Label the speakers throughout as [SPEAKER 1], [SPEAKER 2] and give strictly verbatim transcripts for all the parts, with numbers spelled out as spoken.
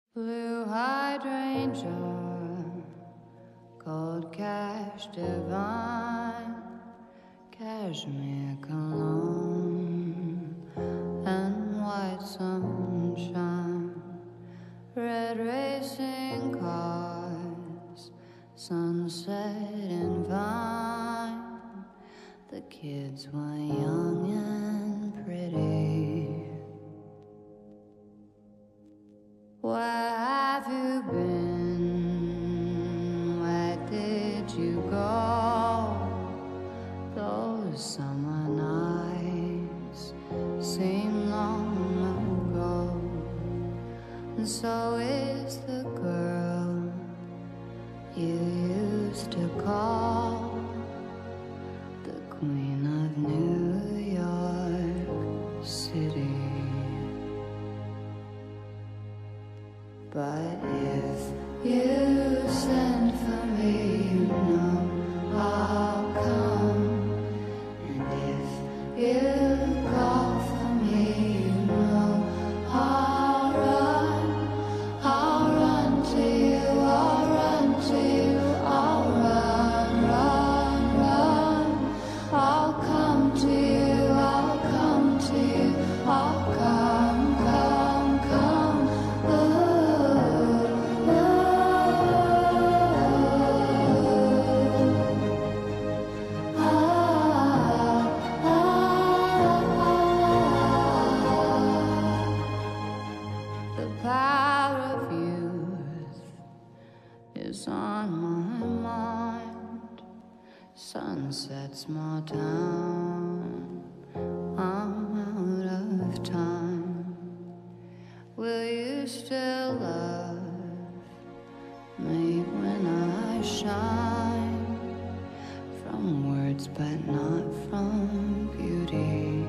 [SPEAKER 1] Blue hydrangea, gold cash divine, cashmere cologne, and white sunshine, red racing cars, sunset and vine. The kids were young and pretty. Where have you been? Where did you go? Those summer nights seem long ago. And so is the girl you used to call the Queen of New York City. But if you send for me, you know I'll come. And if you call for me, you know I'll run. I'll run to you, I'll run to you, I'll run, run, run. I'll come to you, I'll come to you, I'll come, come, come. Ooh. Is on my mind. Sunset, small town, I'm out of time. Will you still love me when I shine? From words but not from beauty.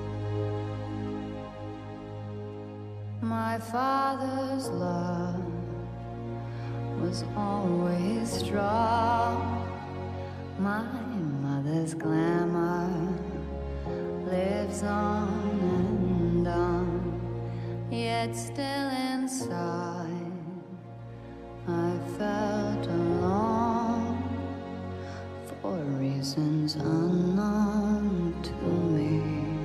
[SPEAKER 1] My father's love was always strong. My mother's glamour lives on and on. Yet still inside I felt alone, for reasons unknown to me.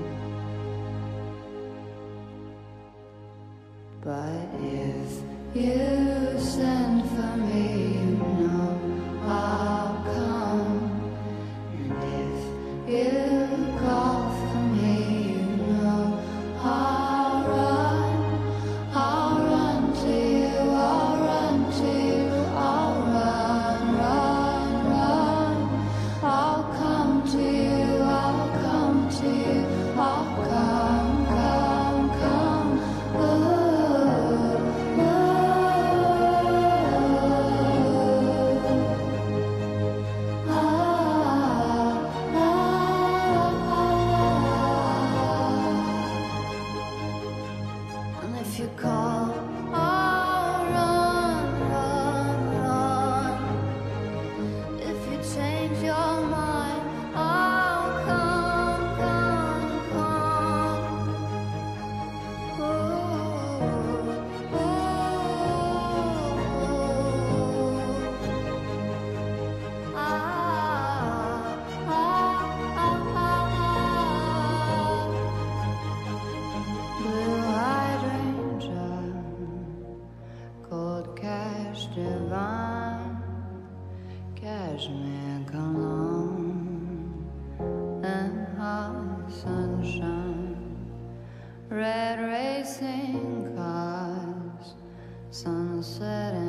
[SPEAKER 1] But if you send for me, you know I'll come. And if you call for me, you know I'll run. I'll run to you, I'll run to you, I'll run, run, run. I'll come to you, I'll come to you, I'll come, come, come. Ooh. If you call, I'll run, run, run. If you change your mind, I'll come, come, come. Ooh, ooh, ah, ah, ah, ah, ah. Blue hydrangea, gold cash divine, cashmere cologne, and hot sunshine, red racing cars, sunset